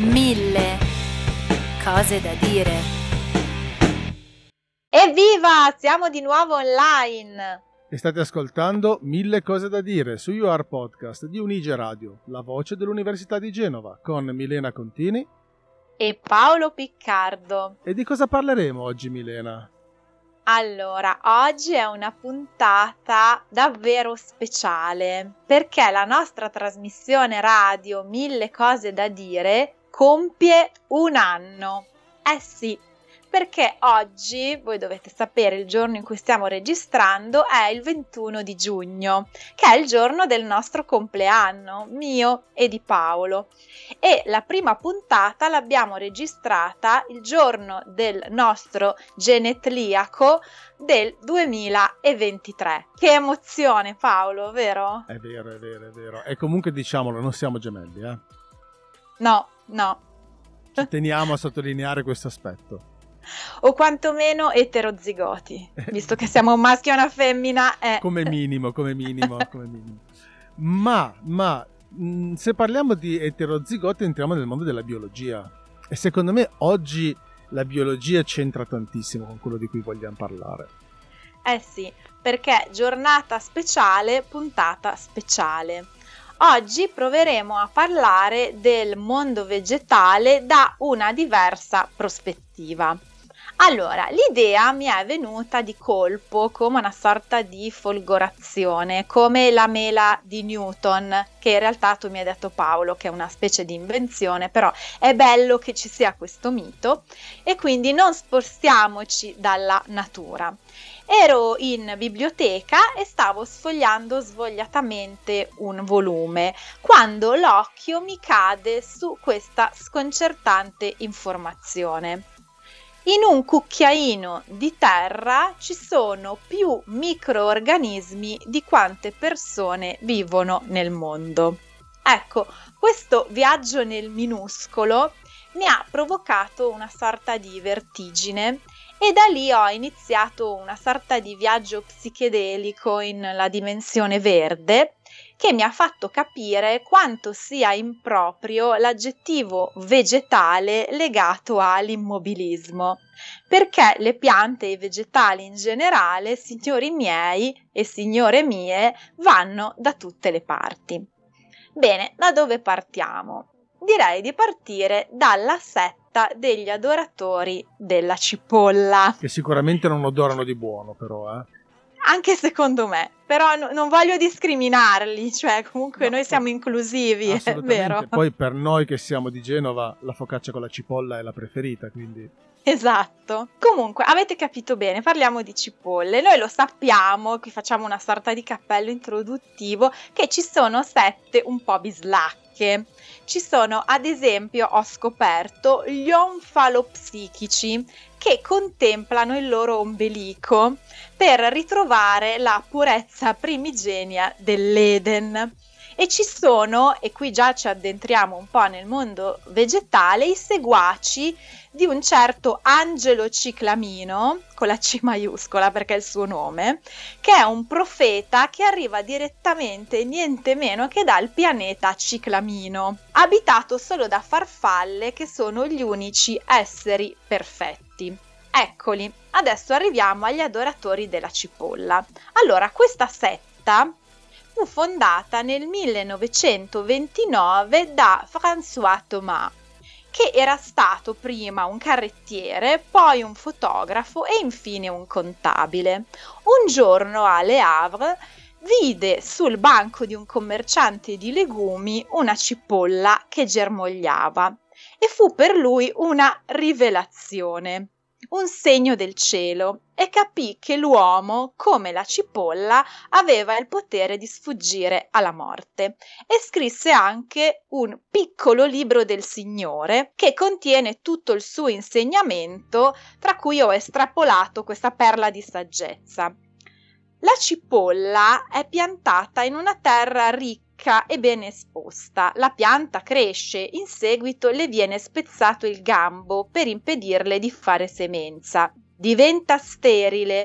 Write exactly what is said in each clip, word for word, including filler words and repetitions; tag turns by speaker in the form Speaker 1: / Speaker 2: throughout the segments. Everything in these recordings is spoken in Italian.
Speaker 1: Mille cose da dire.
Speaker 2: Evviva! Siamo di nuovo online!
Speaker 3: E state ascoltando Mille cose da dire su You Are Podcast di Unige Radio, la voce dell'Università di Genova, con Milena Contini
Speaker 2: e Paolo Piccardo.
Speaker 3: E di cosa parleremo oggi, Milena?
Speaker 2: Allora, oggi è una puntata davvero speciale, perché la nostra trasmissione radio Mille cose da dire compie un anno. Eh sì, perché oggi, voi dovete sapere, il giorno in cui stiamo registrando è il ventuno di giugno, che è il giorno del nostro compleanno, mio e di Paolo. E la prima puntata l'abbiamo registrata il giorno del nostro genetliaco del duemilaventitré. Che emozione, Paolo, vero?
Speaker 3: È vero, è vero, è vero. E comunque diciamolo, non siamo gemelli, eh?
Speaker 2: No, no.
Speaker 3: Ci teniamo a sottolineare questo aspetto.
Speaker 2: O quantomeno eterozigoti, visto che siamo un maschio e una femmina. Eh.
Speaker 3: Come minimo, come minimo, come minimo. Ma, ma, mh, se parliamo di eterozigoti entriamo nel mondo della biologia. E secondo me oggi la biologia c'entra tantissimo con quello di cui vogliamo parlare.
Speaker 2: Eh sì, perché giornata speciale, puntata speciale. Oggi proveremo a parlare del mondo vegetale da una diversa prospettiva. Allora, l'idea mi è venuta di colpo come una sorta di folgorazione, come la mela di Newton, che in realtà tu mi hai detto, Paolo, che è una specie di invenzione, però è bello che ci sia questo mito e quindi non spostiamoci dalla natura. Ero in biblioteca e stavo sfogliando svogliatamente un volume quando l'occhio mi cade su questa sconcertante informazione. In un cucchiaino di terra ci sono più microorganismi di quante persone vivono nel mondo. Ecco, questo viaggio nel minuscolo mi ha provocato una sorta di vertigine e da lì ho iniziato una sorta di viaggio psichedelico in la dimensione verde che mi ha fatto capire quanto sia improprio l'aggettivo vegetale legato all'immobilismo, perché le piante e i vegetali in generale, signori miei e signore mie, vanno da tutte le parti. Bene, da dove partiamo? Direi di partire dalla setta degli adoratori della cipolla.
Speaker 3: Che sicuramente non odorano di buono, però, eh.
Speaker 2: Anche secondo me, però no, non voglio discriminarli, cioè comunque no, noi siamo inclusivi, è vero?
Speaker 3: Poi per noi che siamo di Genova la focaccia con la cipolla è la preferita, quindi...
Speaker 2: Esatto. Comunque, avete capito bene, parliamo di cipolle. Noi lo sappiamo, qui facciamo una sorta di cappello introduttivo, che ci sono sette un po' bislacche. Ci sono, ad esempio, ho scoperto gli onfalopsichici, che contemplano il loro ombelico per ritrovare la purezza primigenia dell'Eden. E ci sono, e qui già ci addentriamo un po' nel mondo vegetale, i seguaci di un certo Angelo Ciclamino, con la C maiuscola perché è il suo nome, che è un profeta che arriva direttamente niente meno che dal pianeta Ciclamino, abitato solo da farfalle che sono gli unici esseri perfetti. Eccoli, adesso arriviamo agli adoratori della cipolla. Allora, questa setta fu fondata nel millenovecentoventinove da François Thomas, che era stato prima un carrettiere, poi un fotografo e infine un contabile. Un giorno a Le Havre vide sul banco di un commerciante di legumi una cipolla che germogliava e fu per lui una rivelazione, un segno del cielo, e capì che l'uomo, come la cipolla, aveva il potere di sfuggire alla morte, e scrisse anche un piccolo libro del Signore che contiene tutto il suo insegnamento, tra cui ho estrapolato questa perla di saggezza. La cipolla è piantata in una terra ricca e ben esposta. La pianta cresce, in seguito le viene spezzato il gambo per impedirle di fare semenza. Diventa sterile,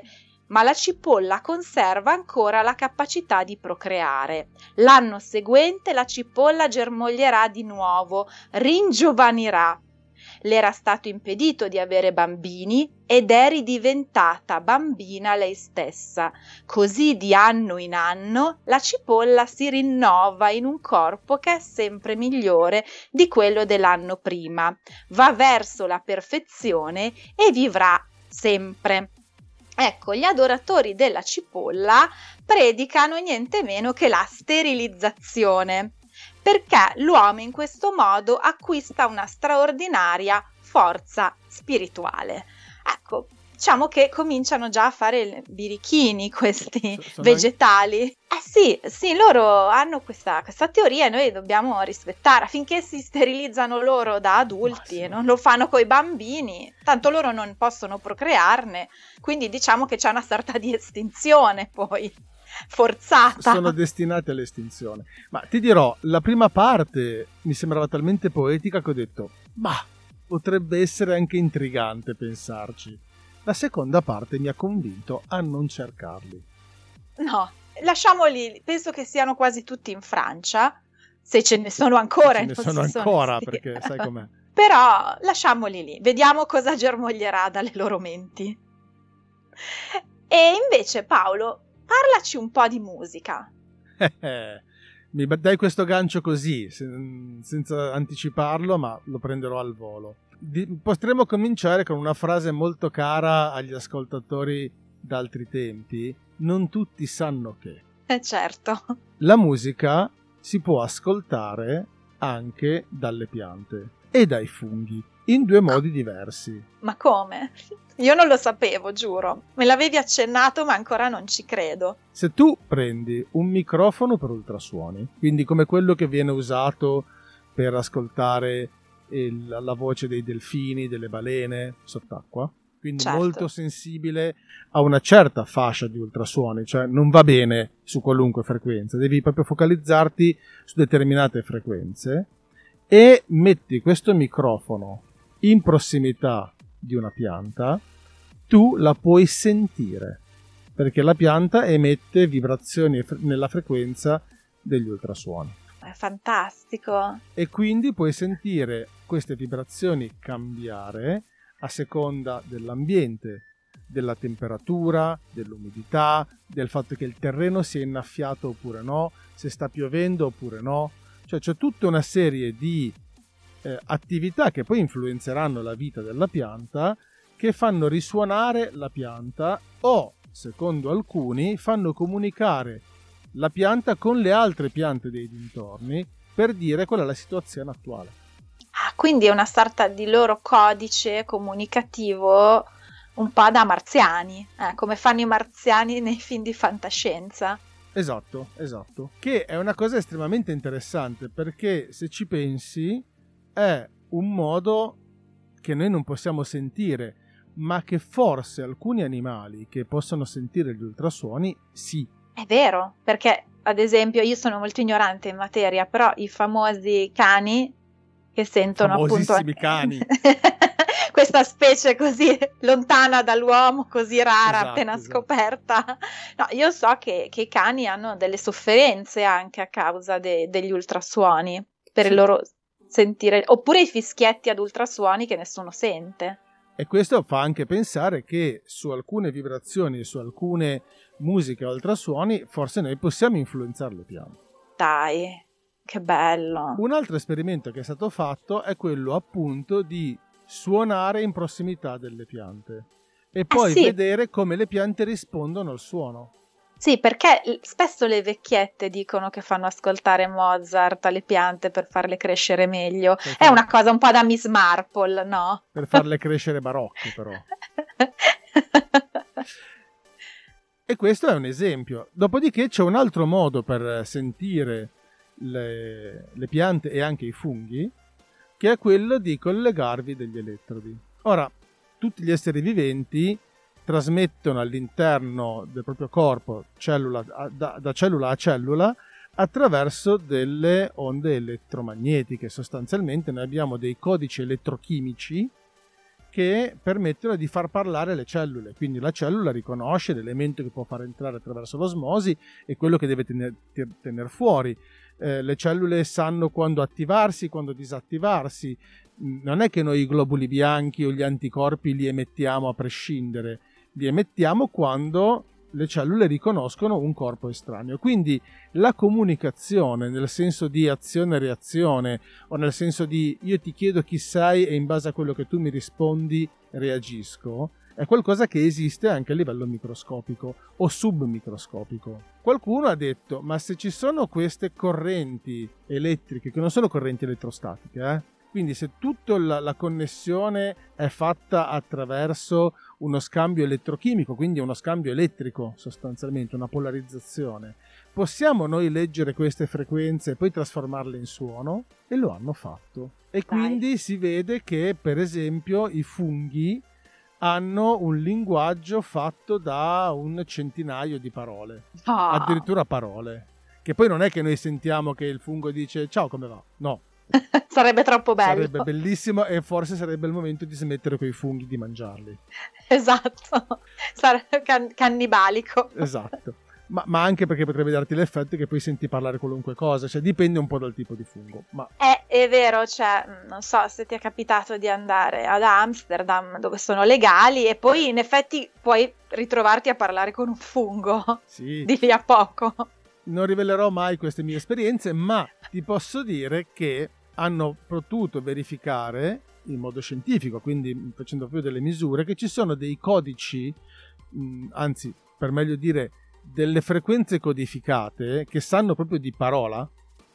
Speaker 2: ma la cipolla conserva ancora la capacità di procreare. L'anno seguente la cipolla germoglierà di nuovo, ringiovanirà. Le era stato impedito di avere bambini ed è ridiventata bambina lei stessa. Così di anno in anno la cipolla si rinnova in un corpo che è sempre migliore di quello dell'anno prima. Va verso la perfezione e vivrà sempre. Ecco, gli adoratori della cipolla predicano niente meno che la sterilizzazione, perché l'uomo in questo modo acquista una straordinaria forza spirituale. Ecco, diciamo che cominciano già a fare birichini questi
Speaker 3: Sono
Speaker 2: vegetali. Anche... Eh sì, sì, loro hanno questa, questa teoria e noi dobbiamo rispettarla finché si sterilizzano loro da adulti e non lo fanno coi bambini, tanto loro non possono procrearne, quindi diciamo che c'è una sorta di estinzione poi forzata.
Speaker 3: Sono destinati all'estinzione. Ma ti dirò, la prima parte mi sembrava talmente poetica che ho detto, bah, potrebbe essere anche intrigante pensarci. La seconda parte mi ha convinto a non cercarli.
Speaker 2: No, lasciamoli, penso che siano quasi tutti in Francia, se ce ne sono ancora.
Speaker 3: Ce ne sono ancora, perché sai com'è.
Speaker 2: Però lasciamoli lì, vediamo cosa germoglierà dalle loro menti. E invece Paolo, parlaci un po' di musica.
Speaker 3: Mi dai questo gancio così, sen- senza anticiparlo, ma lo prenderò al volo. Di- potremmo cominciare con una frase molto cara agli ascoltatori d'altri tempi. Non tutti sanno che.
Speaker 2: Eh certo.
Speaker 3: La musica si può ascoltare anche dalle piante e dai funghi, in due modi diversi.
Speaker 2: Ma come? Io non lo sapevo, giuro. Me l'avevi accennato, ma ancora non ci credo.
Speaker 3: Se tu prendi un microfono per ultrasuoni, quindi come quello che viene usato per ascoltare il, la voce dei delfini, delle balene sott'acqua, quindi
Speaker 2: certo,
Speaker 3: molto sensibile a una certa fascia di ultrasuoni, cioè non va bene su qualunque frequenza, devi proprio focalizzarti su determinate frequenze e metti questo microfono in prossimità di una pianta, tu la puoi sentire, perché la pianta emette vibrazioni nella frequenza degli ultrasuoni.
Speaker 2: È fantastico.
Speaker 3: E quindi puoi sentire queste vibrazioni cambiare a seconda dell'ambiente, della temperatura, dell'umidità, del fatto che il terreno sia innaffiato oppure no, se sta piovendo oppure no. Cioè c'è tutta una serie di eh, attività che poi influenzeranno la vita della pianta, che fanno risuonare la pianta o, secondo alcuni, fanno comunicare la pianta con le altre piante dei dintorni per dire qual è la situazione attuale.
Speaker 2: Ah, quindi è una sorta di loro codice comunicativo un po' da marziani, eh, come fanno i marziani nei film di fantascienza.
Speaker 3: Esatto, esatto. Che è una cosa estremamente interessante, perché se ci pensi è un modo che noi non possiamo sentire, ma che forse alcuni animali che possono sentire gli ultrasuoni sì.
Speaker 2: È vero, perché ad esempio io sono molto ignorante in materia, però i famosi cani che sentono
Speaker 3: famosissimi
Speaker 2: appunto
Speaker 3: cani
Speaker 2: questa specie così lontana dall'uomo, così rara,
Speaker 3: esatto,
Speaker 2: appena
Speaker 3: esatto.
Speaker 2: scoperta. No, io so che, che i cani hanno delle sofferenze anche a causa de, degli ultrasuoni, per
Speaker 3: sì.
Speaker 2: il loro sentire, oppure i fischietti ad ultrasuoni che nessuno sente.
Speaker 3: E questo fa anche pensare che su alcune vibrazioni e su alcune musiche a ultrasuoni forse noi possiamo influenzare le piante.
Speaker 2: Dai, che bello!
Speaker 3: Un altro esperimento che è stato fatto è quello appunto di suonare in prossimità delle piante e poi
Speaker 2: eh sì.
Speaker 3: vedere come le piante rispondono al suono.
Speaker 2: Sì, perché spesso le vecchiette dicono che fanno ascoltare Mozart alle piante per farle crescere meglio.
Speaker 3: Per
Speaker 2: È
Speaker 3: far...
Speaker 2: una cosa un po' da Miss Marple, no?
Speaker 3: Per farle crescere barocche, però. E questo è un esempio. Dopodiché c'è un altro modo per sentire le, le piante e anche i funghi, che è quello di collegarvi degli elettrodi. Ora, tutti gli esseri viventi trasmettono all'interno del proprio corpo, cellula, da, da cellula a cellula, attraverso delle onde elettromagnetiche. Sostanzialmente noi abbiamo dei codici elettrochimici che permettono di far parlare le cellule. Quindi la cellula riconosce l'elemento che può far entrare attraverso l'osmosi e quello che deve tener, tener fuori. Eh, le cellule sanno quando attivarsi, quando disattivarsi. Non è che noi i globuli bianchi o gli anticorpi li emettiamo a prescindere, li emettiamo quando le cellule riconoscono un corpo estraneo. Quindi la comunicazione nel senso di azione e reazione, o nel senso di io ti chiedo chi sei e in base a quello che tu mi rispondi reagisco, è qualcosa che esiste anche a livello microscopico o submicroscopico. Qualcuno ha detto, ma se ci sono queste correnti elettriche, che non sono correnti elettrostatiche, eh? Quindi se tutta la, la connessione è fatta attraverso uno scambio elettrochimico, quindi uno scambio elettrico sostanzialmente, una polarizzazione, possiamo noi leggere queste frequenze e poi trasformarle in suono? E lo hanno fatto. E quindi Dai. Si vede che per esempio i funghi hanno un linguaggio fatto da un centinaio di parole, oh. addirittura parole, che poi non è che noi sentiamo che il fungo dice ciao come va, no.
Speaker 2: Sarebbe troppo bello.
Speaker 3: Sarebbe bellissimo e forse sarebbe il momento di smettere con i funghi, di mangiarli.
Speaker 2: Esatto, sarebbe can- cannibalico.
Speaker 3: Esatto, ma, ma anche perché potrebbe darti l'effetto che poi senti parlare qualunque cosa, cioè dipende un po' dal tipo di fungo. Ma...
Speaker 2: È, è vero, cioè non so se ti è capitato di andare ad Amsterdam dove sono legali e poi in effetti puoi ritrovarti a parlare con un fungo sì. di lì a poco.
Speaker 3: Non rivelerò mai queste mie esperienze, ma ti posso dire che hanno potuto verificare in modo scientifico, quindi facendo proprio delle misure, che ci sono dei codici, mh, anzi, per meglio dire, delle frequenze codificate che sanno proprio di parola,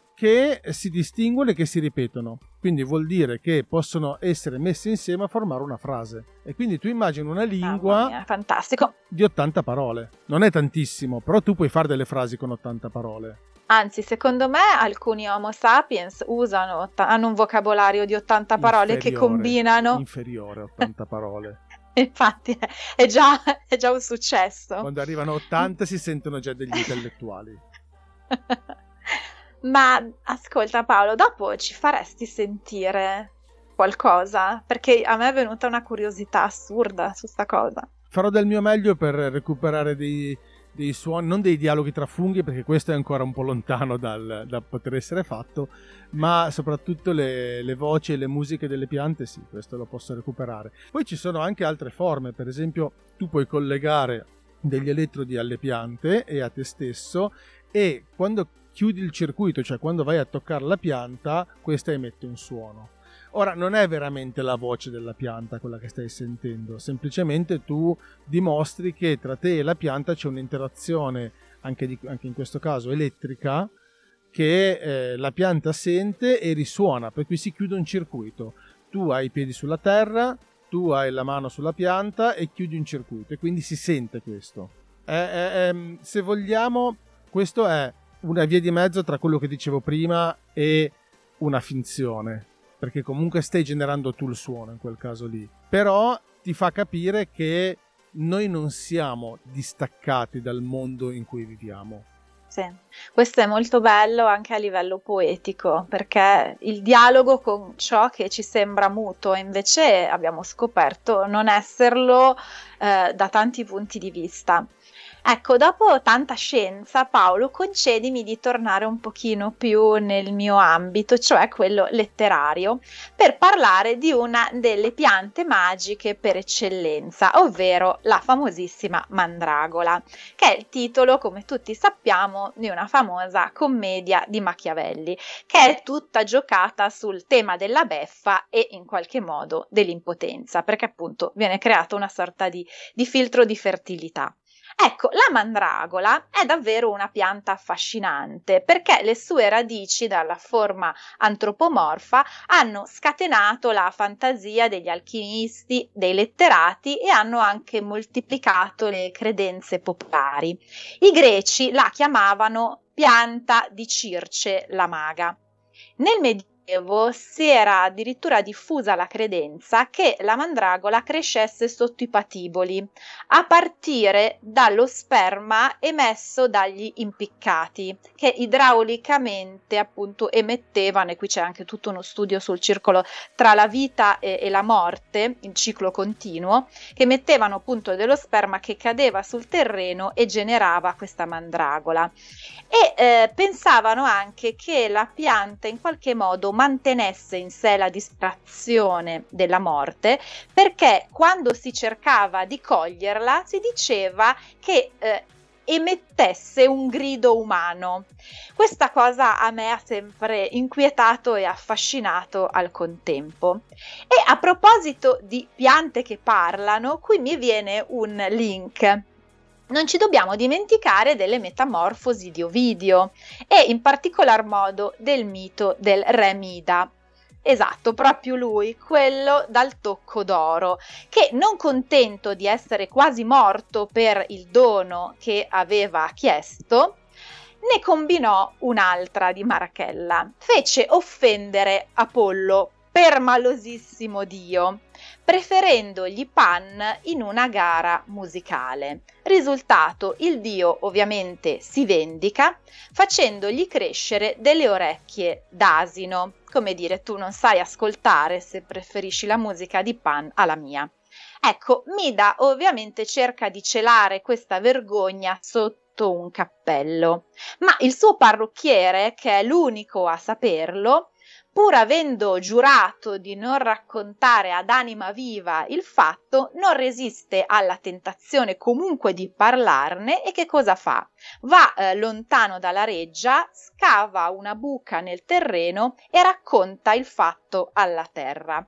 Speaker 3: che si distinguono e che si ripetono. Quindi vuol dire che possono essere messe insieme a formare una frase. E quindi tu immagini una lingua
Speaker 2: mia, fantastico.
Speaker 3: di ottanta parole. Non è tantissimo, però tu puoi fare delle frasi con ottanta parole.
Speaker 2: Anzi, secondo me alcuni Homo sapiens usano, hanno un vocabolario di ottanta parole
Speaker 3: inferiore,
Speaker 2: che combinano.
Speaker 3: Inferiore a ottanta parole.
Speaker 2: Infatti è già, è già un successo.
Speaker 3: Quando arrivano a ottanta si sentono già degli intellettuali.
Speaker 2: Ma ascolta Paolo, dopo ci faresti sentire qualcosa? Perché a me è venuta una curiosità assurda su sta cosa.
Speaker 3: Farò del mio meglio per recuperare dei, dei suoni, non dei dialoghi tra funghi, perché questo è ancora un po' lontano dal, da poter essere fatto, ma soprattutto le, le voci e le musiche delle piante, sì, questo lo posso recuperare. Poi ci sono anche altre forme, per esempio tu puoi collegare degli elettrodi alle piante e a te stesso, e quando chiudi il circuito, cioè quando vai a toccare la pianta, questa emette un suono. Ora, non è veramente la voce della pianta quella che stai sentendo, semplicemente tu dimostri che tra te e la pianta c'è un'interazione, anche, di, anche in questo caso elettrica, che eh, la pianta sente e risuona, per cui si chiude un circuito. Tu hai i piedi sulla terra, tu hai la mano sulla pianta e chiudi un circuito, e quindi si sente questo. È, è, è, se vogliamo, questo è una via di mezzo tra quello che dicevo prima e una finzione, perché comunque stai generando tu il suono in quel caso lì, però ti fa capire che noi non siamo distaccati dal mondo in cui viviamo.
Speaker 2: Sì, questo è molto bello anche a livello poetico, perché il dialogo con ciò che ci sembra muto, invece abbiamo scoperto non esserlo eh, da tanti punti di vista. Ecco, dopo tanta scienza, Paolo, concedimi di tornare un pochino più nel mio ambito, cioè quello letterario, per parlare di una delle piante magiche per eccellenza, ovvero la famosissima mandragola, che è il titolo, come tutti sappiamo, di una famosa commedia di Machiavelli, che è tutta giocata sul tema della beffa e in qualche modo dell'impotenza, perché appunto viene creata una sorta di, di filtro di fertilità. Ecco, la mandragola è davvero una pianta affascinante perché le sue radici, dalla forma antropomorfa, hanno scatenato la fantasia degli alchimisti, dei letterati e hanno anche moltiplicato le credenze popolari. I greci la chiamavano pianta di Circe la maga. Nel Medioevo si era addirittura diffusa la credenza che la mandragola crescesse sotto i patiboli, a partire dallo sperma emesso dagli impiccati, che idraulicamente appunto emettevano, e qui c'è anche tutto uno studio sul circolo tra la vita e, e la morte, il ciclo continuo, che emettevano appunto dello sperma che cadeva sul terreno e generava questa mandragola. E eh, pensavano anche che la pianta in qualche modo mantenesse in sé la distrazione della morte, perché quando si cercava di coglierla si diceva che eh, emettesse un grido umano. Questa cosa a me ha sempre inquietato e affascinato al contempo. E a proposito di piante che parlano, qui mi viene un link. Non ci dobbiamo dimenticare delle metamorfosi di Ovidio e in particolar modo del mito del re Mida. Esatto, proprio lui, quello dal tocco d'oro, che non contento di essere quasi morto per il dono che aveva chiesto, ne combinò un'altra di Marachella. Fece offendere Apollo, permalosissimo dio, preferendogli Pan in una gara musicale. Risultato, il dio ovviamente si vendica facendogli crescere delle orecchie d'asino, come dire, tu non sai ascoltare se preferisci la musica di Pan alla mia. Ecco, Mida ovviamente cerca di celare questa vergogna sotto un cappello, ma il suo parrucchiere, che è l'unico a saperlo, pur avendo giurato di non raccontare ad anima viva il fatto, non resiste alla tentazione comunque di parlarne e che cosa fa? Va eh, lontano dalla reggia, scava una buca nel terreno e racconta il fatto alla terra.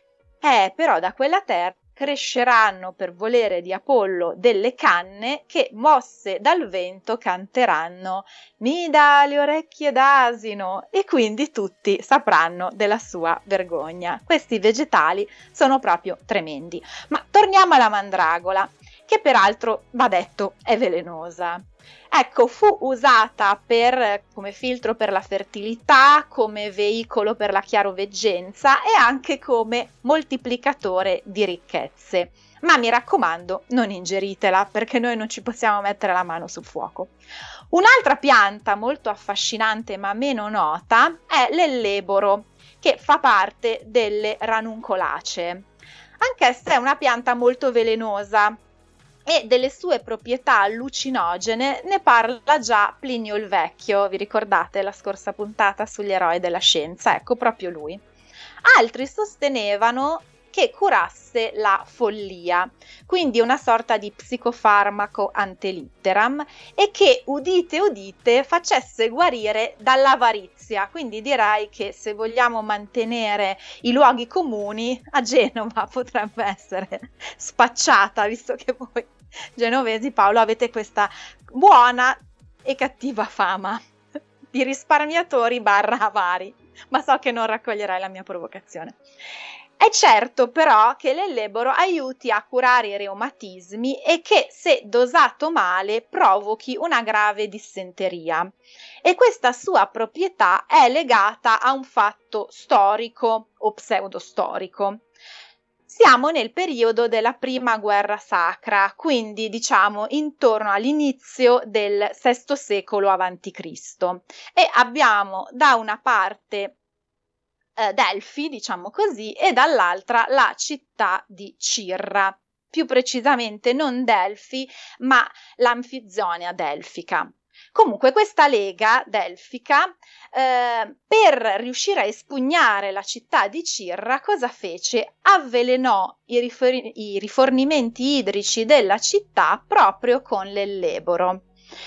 Speaker 2: Eh, però da quella terra cresceranno per volere di Apollo delle canne che, mosse dal vento, canteranno «Mida le orecchie d'asino» e quindi tutti sapranno della sua vergogna. Questi vegetali sono proprio tremendi. Ma torniamo alla mandragola, che peraltro, va detto, è velenosa. Ecco, fu usata per, come filtro per la fertilità, come veicolo per la chiaroveggenza e anche come moltiplicatore di ricchezze. Ma mi raccomando, non ingeritela, perché noi non ci possiamo mettere la mano sul fuoco. Un'altra pianta molto affascinante ma meno nota è l'elleboro, che fa parte delle ranuncolacee. Anch'essa è una pianta molto velenosa, e delle sue proprietà allucinogene ne parla già Plinio il Vecchio. Vi ricordate la scorsa puntata sugli eroi della scienza? Ecco, proprio lui. Altri sostenevano che curasse la follia, quindi una sorta di psicofarmaco ante litteram, e che, udite udite, facesse guarire dall'avarizia. Quindi direi che se vogliamo mantenere i luoghi comuni, a Genova potrebbe essere spacciata, visto che voi genovesi, Paolo, avete questa buona e cattiva fama di risparmiatori barra avari, ma so che non raccoglierai la mia provocazione. È certo però che l'elleboro aiuti a curare i reumatismi e che, se dosato male, provochi una grave dissenteria. E questa sua proprietà è legata a un fatto storico o pseudostorico. Siamo nel periodo della prima guerra sacra, quindi diciamo intorno all'inizio del sesto secolo avanti Cristo, e abbiamo da una parte eh, Delfi, diciamo così, e dall'altra la città di Cirra, più precisamente non Delfi, ma l'Anfizonia delfica. Comunque questa lega delfica, eh, per riuscire a espugnare la città di Cirra, cosa fece? Avvelenò i, rifor- i rifornimenti idrici della città proprio con l'elleboro,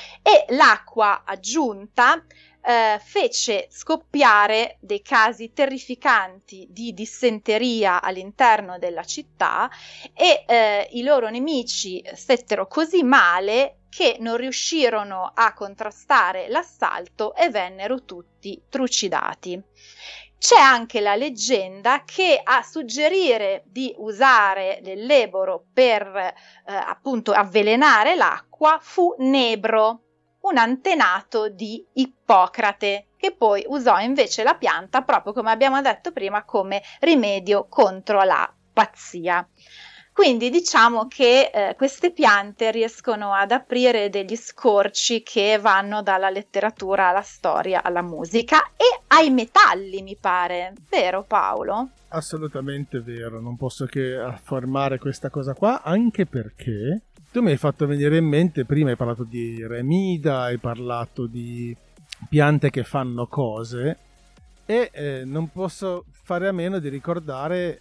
Speaker 2: e l'acqua aggiunta eh, fece scoppiare dei casi terrificanti di dissenteria all'interno della città, e eh, i loro nemici stettero così male che non riuscirono a contrastare l'assalto e vennero tutti trucidati. C'è anche la leggenda che a suggerire di usare l'elleboro per eh, appunto avvelenare l'acqua fu Nebro, un antenato di Ippocrate, che poi usò invece la pianta, proprio come abbiamo detto prima, come rimedio contro la pazzia. Quindi diciamo che eh, queste piante riescono ad aprire degli scorci che vanno dalla letteratura alla storia, alla musica e ai metalli, mi pare. Vero, Paolo?
Speaker 3: Assolutamente vero, non posso che affermare questa cosa qua, anche perché tu mi hai fatto venire in mente, prima hai parlato di remida, hai parlato di piante che fanno cose, e eh, non posso fare a meno di ricordare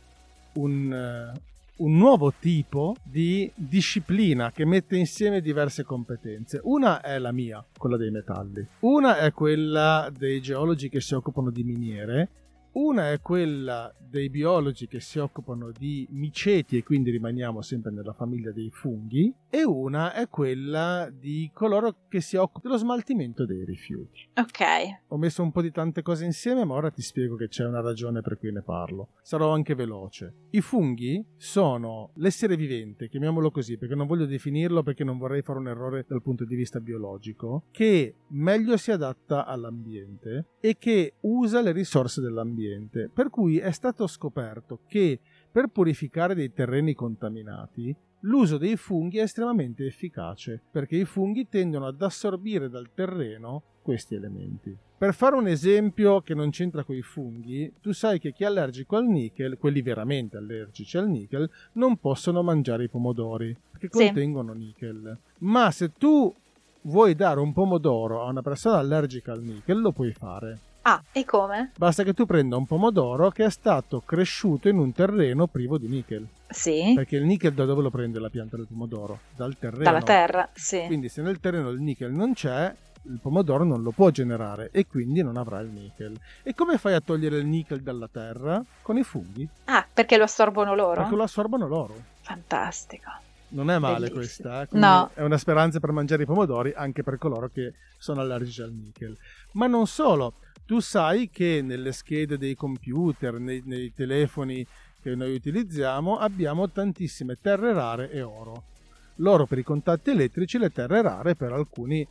Speaker 3: un... Uh, un nuovo tipo di disciplina che mette insieme diverse competenze. Una è la mia, quella dei metalli. Una è quella dei geologi che si occupano di miniere. Una è quella dei biologi che si occupano di miceti, e quindi rimaniamo sempre nella famiglia dei funghi, e una è quella di coloro che si occupano dello smaltimento dei rifiuti.
Speaker 2: Ok.
Speaker 3: Ho messo un po' di tante cose insieme, ma ora ti spiego che c'è una ragione per cui ne parlo. Sarò anche veloce. I funghi sono l'essere vivente, chiamiamolo così, perché non voglio definirlo, perché non vorrei fare un errore dal punto di vista biologico, che meglio si adatta all'ambiente e che usa le risorse dell'ambiente. Per cui è stato scoperto che per purificare dei terreni contaminati l'uso dei funghi è estremamente efficace, perché i funghi tendono ad assorbire dal terreno questi elementi. Per fare un esempio che non c'entra con i funghi, tu sai che chi è allergico al nickel, quelli veramente allergici al nickel, non possono mangiare i pomodori, perché
Speaker 2: Sì.
Speaker 3: contengono nickel. Ma se tu vuoi dare un pomodoro a una persona allergica al nickel, lo puoi fare.
Speaker 2: Ah, e come?
Speaker 3: Basta che tu prenda un pomodoro che è stato cresciuto in un terreno privo di nickel.
Speaker 2: Sì.
Speaker 3: Perché il nickel da dove lo prende la pianta del pomodoro? Dal terreno.
Speaker 2: Dalla terra, sì.
Speaker 3: Quindi se nel terreno il nickel non c'è, il pomodoro non lo può generare e quindi non avrà il nickel. E come fai a togliere il nickel dalla terra? Con i funghi.
Speaker 2: Ah, perché lo assorbono loro?
Speaker 3: Perché lo assorbono loro.
Speaker 2: Fantastico.
Speaker 3: Non è male
Speaker 2: Bellissimo.
Speaker 3: questa, eh? Quindi
Speaker 2: No.
Speaker 3: è una speranza per mangiare i pomodori anche per coloro che sono allergici al nickel. Ma non solo. Tu sai che nelle schede dei computer, nei, nei telefoni che noi utilizziamo, abbiamo tantissime terre rare e oro. L'oro per i contatti elettrici, le terre rare per alcuni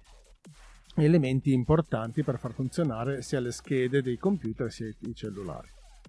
Speaker 3: elementi importanti per far funzionare sia le schede dei computer sia i cellulari.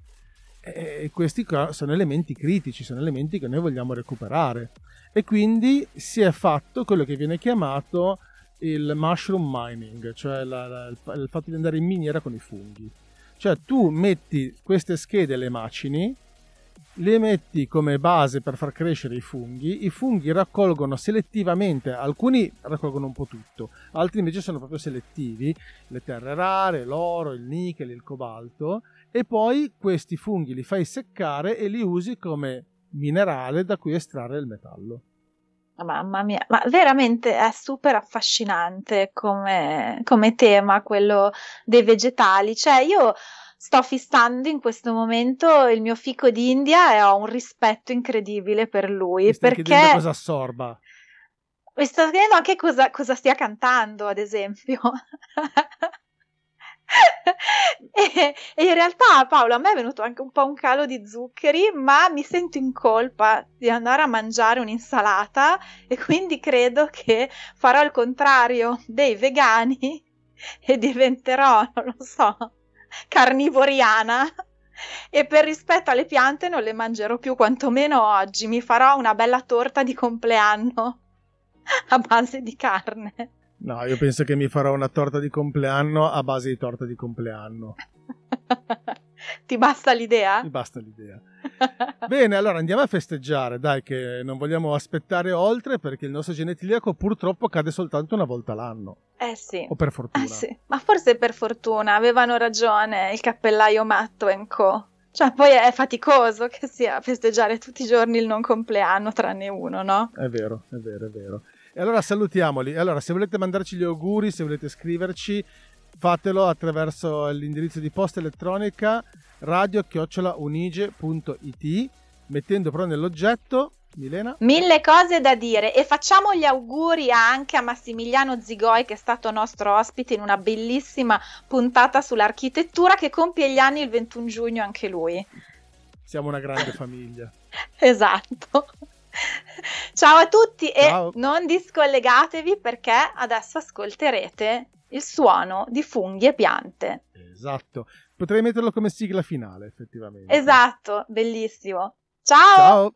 Speaker 3: E questi qua sono elementi critici, sono elementi che noi vogliamo recuperare. E quindi si è fatto quello che viene chiamato il mushroom mining, cioè la, la, il fatto di andare in miniera con i funghi. Cioè tu metti queste schede, le macini, le metti come base per far crescere i funghi, i funghi raccolgono selettivamente, alcuni raccolgono un po' tutto, altri invece sono proprio selettivi, le terre rare, l'oro, il nickel, il cobalto, e poi questi funghi li fai seccare e li usi come minerale da cui estrarre il metallo.
Speaker 2: Mamma mia, ma veramente è super affascinante come, come tema quello dei vegetali. Cioè io sto fissando in questo momento il mio fico d'India e ho un rispetto incredibile per lui.
Speaker 3: Mi stai
Speaker 2: perché
Speaker 3: chiedendo cosa assorba?
Speaker 2: mi sto chiedendo anche cosa, cosa stia cantando, ad esempio. e, e in realtà, Paolo, a me è venuto anche un po' un calo di zuccheri, ma mi sento in colpa di andare a mangiare un'insalata e quindi credo che farò il contrario dei vegani e diventerò, non lo so, carnivoriana, e per rispetto alle piante non le mangerò più, quantomeno oggi. Mi farò una bella torta di compleanno a base di carne.
Speaker 3: No, io penso che mi farò una torta di compleanno a base di torta di compleanno.
Speaker 2: Ti basta l'idea?
Speaker 3: Mi basta l'idea. Bene, allora andiamo a festeggiare, dai, che non vogliamo aspettare oltre, perché il nostro genetiliaco purtroppo cade soltanto una volta l'anno.
Speaker 2: Eh sì.
Speaker 3: O per fortuna.
Speaker 2: Eh sì. Ma forse per fortuna, avevano ragione il cappellaio Matto e co. Cioè poi è faticoso che sia festeggiare tutti i giorni il non compleanno, tranne uno, no?
Speaker 3: È vero, è vero, è vero. E allora salutiamoli. Allora, se volete mandarci gli auguri, se volete scriverci, fatelo attraverso l'indirizzo di posta elettronica radio chiocciola unige punto it, mettendo però nell'oggetto, Milena?
Speaker 2: Mille cose da dire, e facciamo gli auguri anche a Massimiliano Zigoi, che è stato nostro ospite in una bellissima puntata sull'architettura, che compie gli anni il ventuno giugno anche lui.
Speaker 3: Siamo una grande famiglia.
Speaker 2: Esatto. Ciao a tutti
Speaker 3: Ciao.
Speaker 2: e non discollegatevi perché adesso ascolterete il suono di funghi e piante.
Speaker 3: Esatto, potrei metterlo come sigla finale effettivamente.
Speaker 2: Esatto, bellissimo. Ciao!
Speaker 3: Ciao.